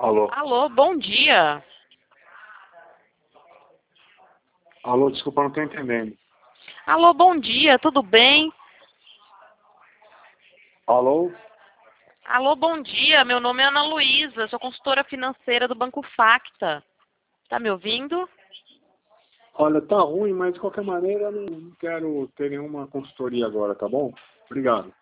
Alô? Alô, bom dia. Alô, desculpa, não tô entendendo. Alô, bom dia, tudo bem? Alô? Alô, bom dia, meu nome é Ana Luísa, sou consultora financeira do Banco Facta. Tá me ouvindo? Olha, tá ruim, mas de qualquer maneira eu não quero ter nenhuma consultoria agora, tá bom? Obrigado.